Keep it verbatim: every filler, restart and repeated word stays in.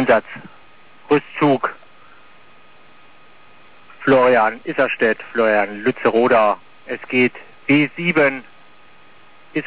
Einsatz. Rüstzug. Florian Isserstedt, Florian Lützeroda. Es geht B sieben